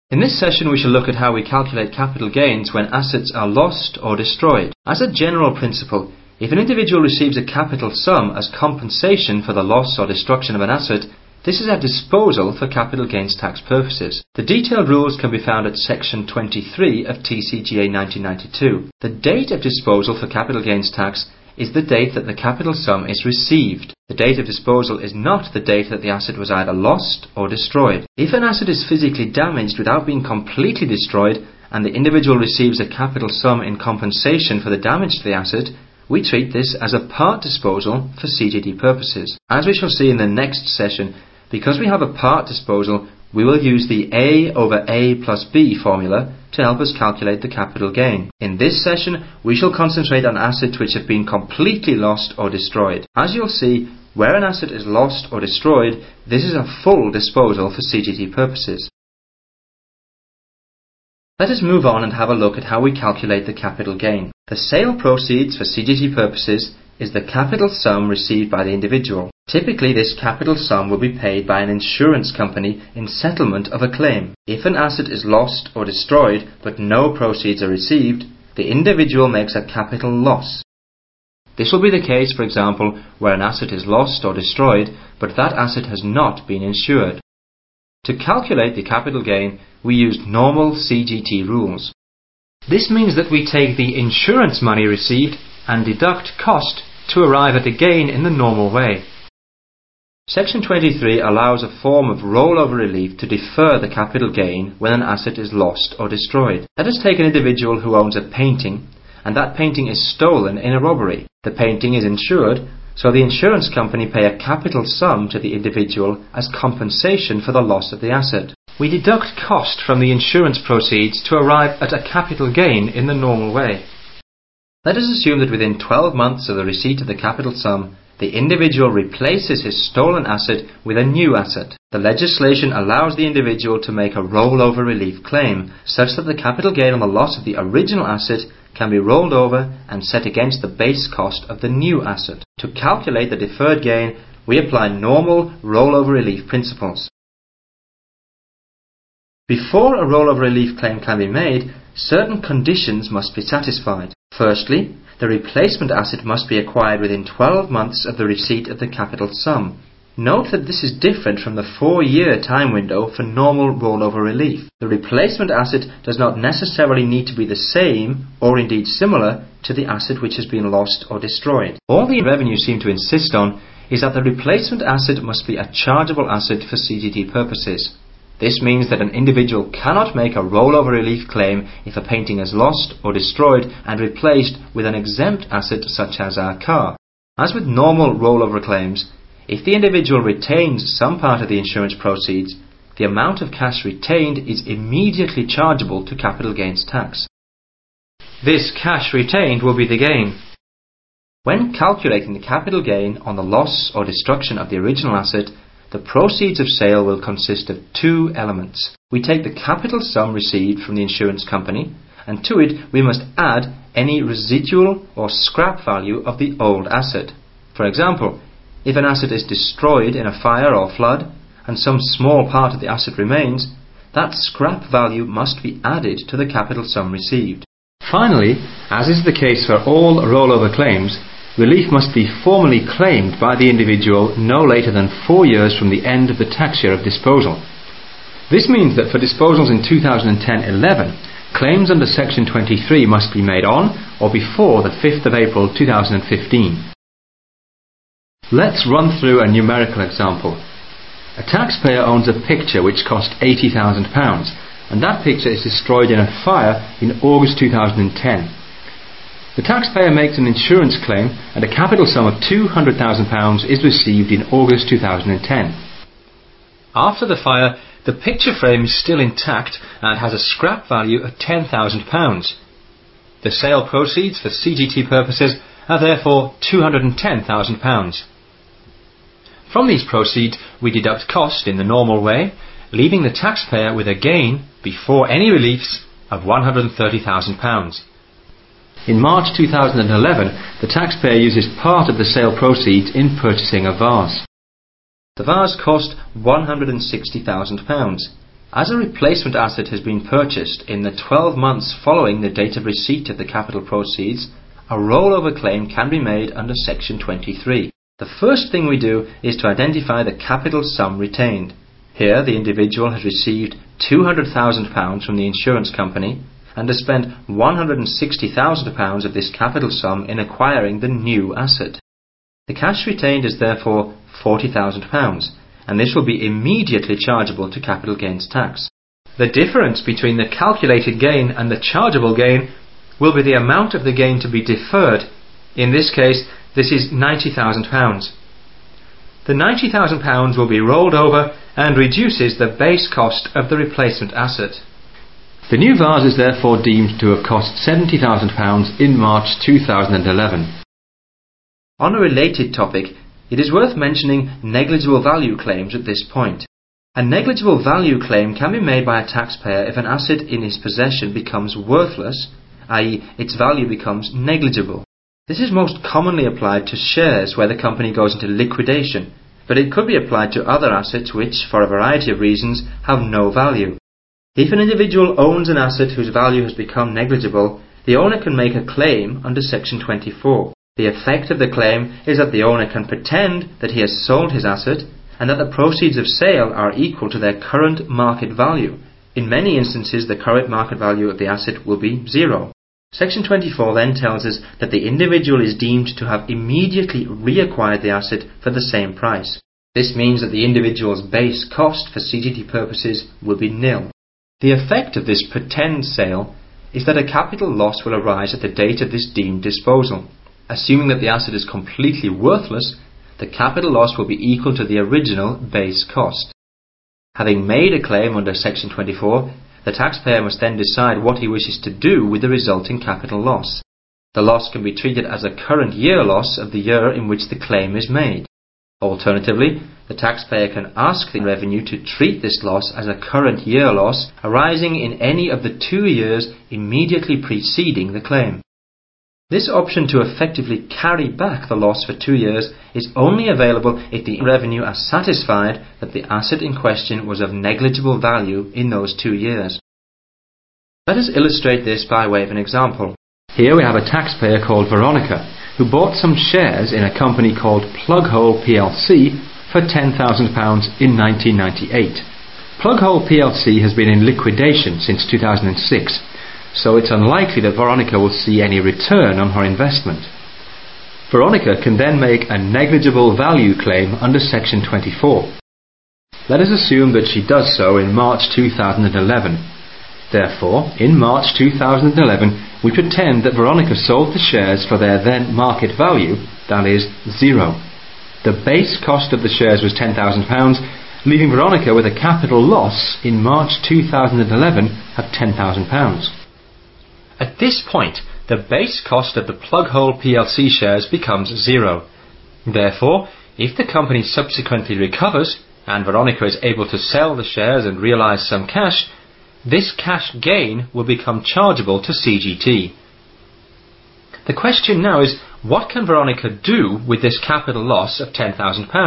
In this session we shall look at how we calculate capital gains when assets are lost or destroyed. As a general principle, if an individual receives a capital sum as compensation for the loss or destruction of an asset, this is a disposal for capital gains tax purposes. The detailed rules can be found at section 23 of TCJA 1992. The date of disposal for capital gains tax is the date that the capital sum is received. The date of disposal is not the date that the asset was either lost or destroyed. If an asset is physically damaged without being completely destroyed and the individual receives a capital sum in compensation for the damage to the asset, we treat this as a part disposal for CGT purposes. As we shall see in the next session, because we have a part disposal, we will use the A over A plus B formula to help us calculate the capital gain. In this session, we shall concentrate on assets which have been completely lost or destroyed. As you'll see, where an asset is lost or destroyed, this is a full disposal for CGT purposes. Let us move on and have a look at how we calculate the capital gain. The sale proceeds for CGT purposes is the capital sum received by the individual. Typically, this capital sum will be paid by an insurance company in settlement of a claim. If an asset is lost or destroyed but no proceeds are received, the individual makes a capital loss. This will be the case, for example, where an asset is lost or destroyed but that asset has not been insured. To calculate the capital gain, we used normal CGT rules. This means that we take the insurance money received and deduct cost to arrive at a gain in the normal way. Section 23 allows a form of rollover relief to defer the capital gain when an asset is lost or destroyed. Let us take an individual who owns a painting and that painting is stolen in a robbery. The painting is insured, so the insurance company pay a capital sum to the individual as compensation for the loss of the asset. We deduct cost from the insurance proceeds to arrive at a capital gain in the normal way. Let us assume that within 12 months of the receipt of the capital sum, the individual replaces his stolen asset with a new asset. The legislation allows the individual to make a rollover relief claim, such that the capital gain on the loss of the original asset can be rolled over and set against the base cost of the new asset. To calculate the deferred gain, we apply normal rollover relief principles. Before a rollover relief claim can be made, certain conditions must be satisfied. Firstly, the replacement asset must be acquired within 12 months of the receipt of the capital sum. Note that this is different from the 4-year time window for normal rollover relief. The replacement asset does not necessarily need to be the same, or indeed similar, to the asset which has been lost or destroyed. All the revenue seem to insist on is that the replacement asset must be a chargeable asset for CGT purposes. This means that an individual cannot make a rollover relief claim if a painting is lost or destroyed and replaced with an exempt asset such as a car. As with normal rollover claims, if the individual retains some part of the insurance proceeds, the amount of cash retained is immediately chargeable to capital gains tax. This cash retained will be the gain. When calculating the capital gain on the loss or destruction of the original asset, the proceeds of sale will consist of two elements. We take the capital sum received from the insurance company, and to it we must add any residual or scrap value of the old asset. For example, if an asset is destroyed in a fire or flood, and some small part of the asset remains, that scrap value must be added to the capital sum received. Finally, as is the case for all rollover claims, relief must be formally claimed by the individual no later than 4 years from the end of the tax year of disposal. This means that for disposals in 2010-11, claims under Section 23 must be made on or before the 5th of April 2015. Let's run through a numerical example. A taxpayer owns a picture which cost £80,000, and that picture is destroyed in a fire in August 2010. The taxpayer makes an insurance claim and a capital sum of £200,000 is received in August 2010. After the fire, the picture frame is still intact and has a scrap value of £10,000. The sale proceeds for CGT purposes are therefore £210,000. From these proceeds, we deduct cost in the normal way, leaving the taxpayer with a gain, before any reliefs, of £130,000. In March 2011, the taxpayer uses part of the sale proceeds in purchasing a vase. The vase cost £160,000. As a replacement asset has been purchased in the 12 months following the date of receipt of the capital proceeds, a rollover claim can be made under Section 23. The first thing we do is to identify the capital sum retained. Here the individual has received £200,000 from the insurance company and has spent £160,000 of this capital sum in acquiring the new asset. The cash retained is therefore £40,000, and this will be immediately chargeable to capital gains tax. The difference between the calculated gain and the chargeable gain will be the amount of the gain to be deferred. In this case, this is £90,000. The £90,000 will be rolled over and reduces the base cost of the replacement asset. The new vase is therefore deemed to have cost £70,000 in March 2011. On a related topic, it is worth mentioning negligible value claims at this point. A negligible value claim can be made by a taxpayer if an asset in his possession becomes worthless, i.e. its value becomes negligible. This is most commonly applied to shares where the company goes into liquidation, but it could be applied to other assets which, for a variety of reasons, have no value. If an individual owns an asset whose value has become negligible, the owner can make a claim under Section 24. The effect of the claim is that the owner can pretend that he has sold his asset and that the proceeds of sale are equal to their current market value. In many instances, the current market value of the asset will be zero. Section 24 then tells us that the individual is deemed to have immediately reacquired the asset for the same price. This means that the individual's base cost for CGT purposes will be nil. The effect of this pretend sale is that a capital loss will arise at the date of this deemed disposal. Assuming that the asset is completely worthless, the capital loss will be equal to the original base cost. Having made a claim under Section 24, the taxpayer must then decide what he wishes to do with the resulting capital loss. The loss can be treated as a current year loss of the year in which the claim is made. Alternatively, the taxpayer can ask the revenue to treat this loss as a current year loss arising in any of the 2 years immediately preceding the claim. This option to effectively carry back the loss for 2 years is only available if the revenue are satisfied that the asset in question was of negligible value in those 2 years. Let us illustrate this by way of an example. Here we have a taxpayer called Veronica, who bought some shares in a company called Plughole plc for £10,000 in 1998. Plughole plc has been in liquidation since 2006, so it's unlikely that Veronica will see any return on her investment. Veronica can then make a negligible value claim under Section 24. Let us assume that she does so in March 2011. Therefore, in March 2011, we pretend that Veronica sold the shares for their then market value, that is, zero. The base cost of the shares was £10,000, leaving Veronica with a capital loss in March 2011 of £10,000. At this point, the base cost of the Plughole plc shares becomes zero. Therefore, if the company subsequently recovers and Veronica is able to sell the shares and realise some cash, this cash gain will become chargeable to CGT. The question now is, what can Veronica do with this capital loss of £10,000?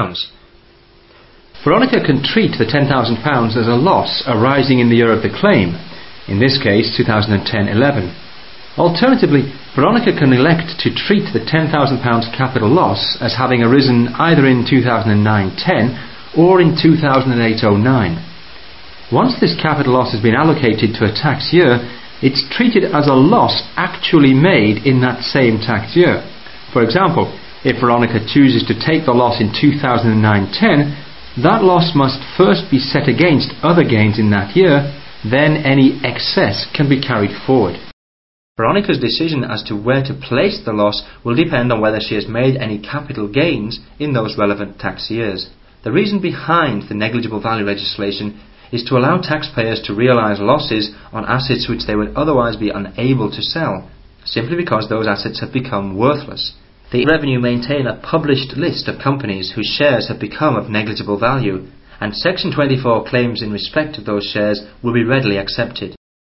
Veronica can treat the £10,000 as a loss arising in the year of the claim, in this case 2010-11. Alternatively, Veronica can elect to treat the £10,000 capital loss as having arisen either in 2009-10 or in 2008-09. Once this capital loss has been allocated to a tax year, it's treated as a loss actually made in that same tax year. For example, if Veronica chooses to take the loss in 2009-10, that loss must first be set against other gains in that year, then any excess can be carried forward. Veronica's decision as to where to place the loss will depend on whether she has made any capital gains in those relevant tax years. The reason behind the negligible value legislation is to allow taxpayers to realise losses on assets which they would otherwise be unable to sell, simply because those assets have become worthless. The revenue maintain a published list of companies whose shares have become of negligible value, and Section 24 claims in respect of those shares will be readily accepted.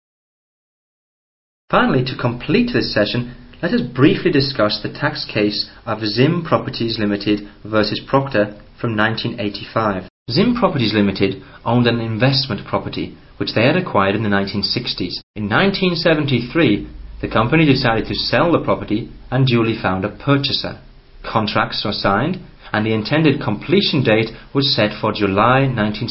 Finally, to complete this session, let us briefly discuss the tax case of Zim Properties Limited versus Proctor from 1985. Zim Properties Limited owned an investment property which they had acquired in the 1960s. In 1973, the company decided to sell the property and duly found a purchaser. Contracts were signed and the intended completion date was set for July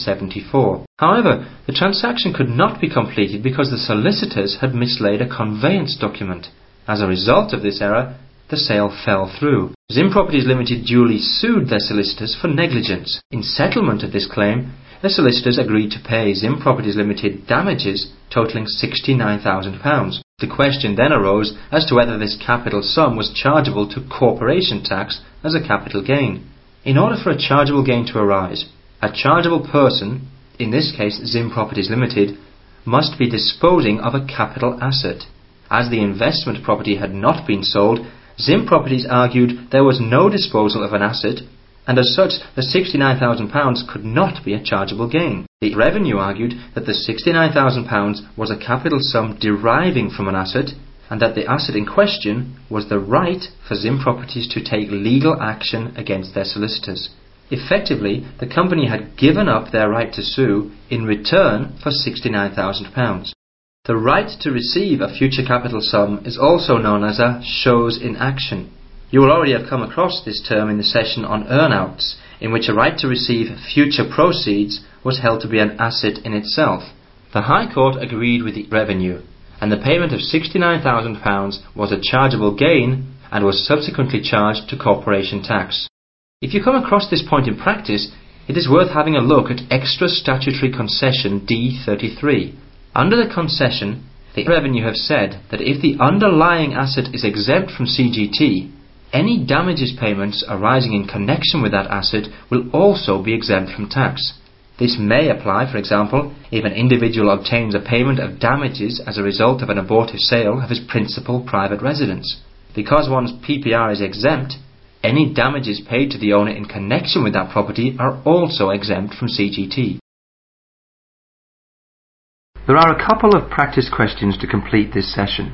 1974. However, the transaction could not be completed because the solicitors had mislaid a conveyance document. As a result of this error, the sale fell through. Zim Properties Limited duly sued their solicitors for negligence. In settlement of this claim, the solicitors agreed to pay Zim Properties Limited damages totalling £69,000. The question then arose as to whether this capital sum was chargeable to corporation tax as a capital gain. In order for a chargeable gain to arise, a chargeable person, in this case Zim Properties Limited, must be disposing of a capital asset. As the investment property had not been sold, Zim Properties argued there was no disposal of an asset, and as such the £69,000 could not be a chargeable gain. The revenue argued that the £69,000 was a capital sum deriving from an asset, and that the asset in question was the right for Zim Properties to take legal action against their solicitors. Effectively, the company had given up their right to sue in return for £69,000. The right to receive a future capital sum is also known as a shows in action. You will already have come across this term in the session on earnouts, in which a right to receive future proceeds was held to be an asset in itself. The High Court agreed with the revenue, and the payment of £69,000 was a chargeable gain and was subsequently charged to corporation tax. If you come across this point in practice, it is worth having a look at Extra Statutory Concession D33. Under the concession, the revenue have said that if the underlying asset is exempt from CGT, any damages payments arising in connection with that asset will also be exempt from tax. This may apply, for example, if an individual obtains a payment of damages as a result of an abortive sale of his principal private residence. Because one's PPR is exempt, any damages paid to the owner in connection with that property are also exempt from CGT. There are a couple of practice questions to complete this session.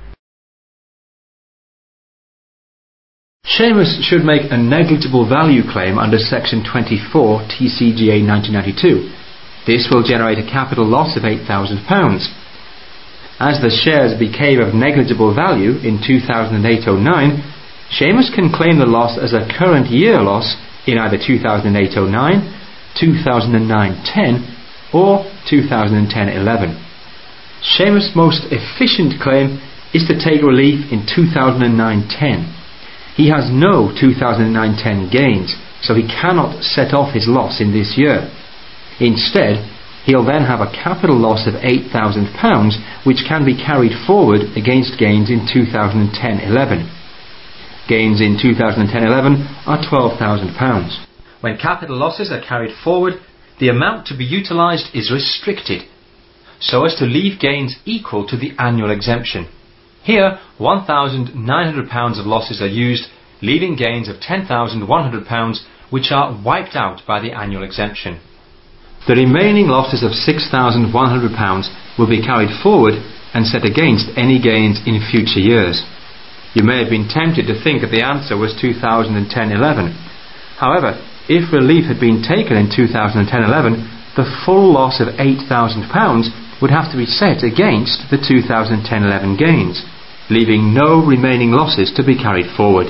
Seamus should make a negligible value claim under Section 24 TCGA 1992. This will generate a capital loss of £8,000. As the shares became of negligible value in 2008-09, Seamus can claim the loss as a current year loss in either 2008-09, 2009-10 or 2010-11. Seamus' most efficient claim is to take relief in 2009-10. He has no 2009-10 gains, so he cannot set off his loss in this year. Instead, he'll then have a capital loss of £8,000, which can be carried forward against gains in 2010-11. Gains in 2010-11 are £12,000. When capital losses are carried forward, the amount to be utilised is restricted, so as to leave gains equal to the annual exemption. Here, £1,900 of losses are used, leaving gains of £10,100, which are wiped out by the annual exemption. The remaining losses of £6,100 will be carried forward and set against any gains in future years. You may have been tempted to think that the answer was 2010-11. However, if relief had been taken in 2010-11, the full loss of £8,000 would have to be set against the 2010-11 gains, leaving no remaining losses to be carried forward.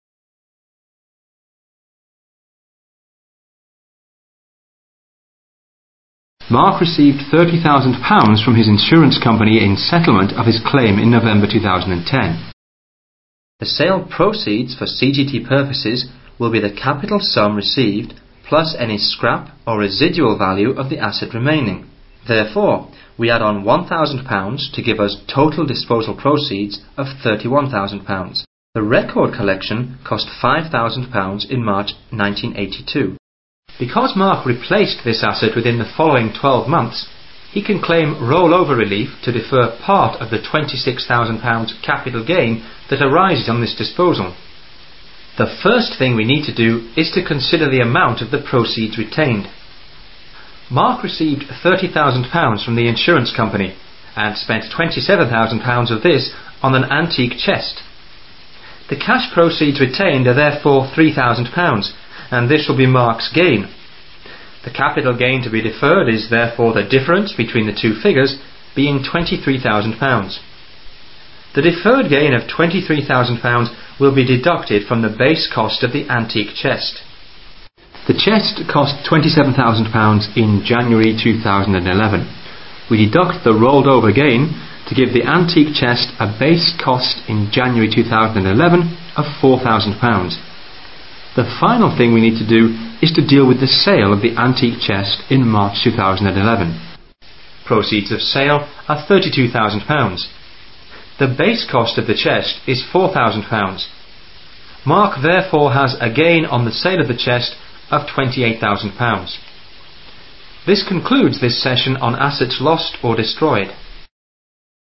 Mark received £30,000 from his insurance company in settlement of his claim in November 2010. The sale proceeds for CGT purposes will be the capital sum received plus any scrap or residual value of the asset remaining. Therefore, we add on £1,000 to give us total disposal proceeds of £31,000. The record collection cost £5,000 in March 1982. Because Mark replaced this asset within the following 12 months, he can claim rollover relief to defer part of the £26,000 capital gain that arises on this disposal. The first thing we need to do is to consider the amount of the proceeds retained. Mark received £30,000 from the insurance company and spent £27,000 of this on an antique chest. The cash proceeds retained are therefore £3,000, and this will be Mark's gain. The capital gain to be deferred is therefore the difference between the two figures, being £23,000. The deferred gain of £23,000 will be deducted from the base cost of the antique chest. The chest cost £27,000 in January 2011. We deduct the rolled over gain to give the antique chest a base cost in January 2011 of £4,000. The final thing we need to do is to deal with the sale of the antique chest in March 2011. Proceeds of sale are £32,000. The base cost of the chest is £4,000. Mark therefore has a gain on the sale of the chest of £28,000. This concludes this session on assets lost or destroyed.